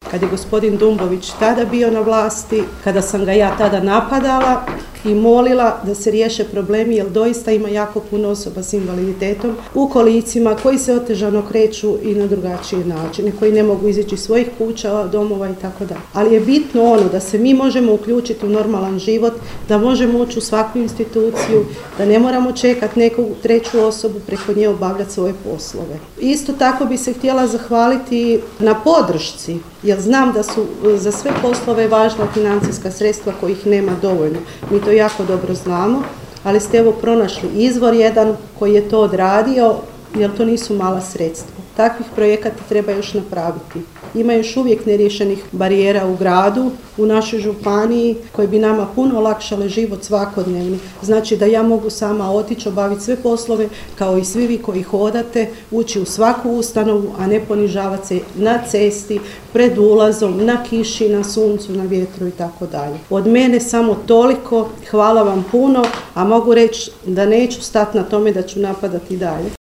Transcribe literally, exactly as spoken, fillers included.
kad je gospodin Dumbović tada bio na vlasti, kada sam ga ja tada napadala i molila da se riješe problemi, jer doista ima jako puno osoba s invaliditetom u kolicima koji se otežano kreću i na drugačije načine, koji ne mogu izići iz svojih kuća, domova i tako dalje. Ali je bitno ono da se mi možemo uključiti u normalan život, da možemo ući u svaku instituciju, da ne moramo čekati neku treću osobu preko nje obavljati svoje poslove. Isto tako bi se htjela zahvaliti na podršci, jer znam da su za sve poslove važna financijska sredstva kojih nema dovoljno. Mi to jako dobro znamo, ali ste evo pronašli izvor jedan koji je to odradio, jer to nisu mala sredstva. Takvih projekata treba još napraviti. Ima još uvijek neriješenih barijera u gradu, u našoj županiji, koji bi nama puno olakšale život svakodnevni. Znači da ja mogu sama otići, obaviti sve poslove, kao i svi vi koji hodate, ući u svaku ustanovu, a ne ponižavati se na cesti, pred ulazom, na kiši, na suncu, na vjetru i tako dalje. Od mene samo toliko, hvala vam puno, a mogu reći da neću stati na tome da ću napadati dalje.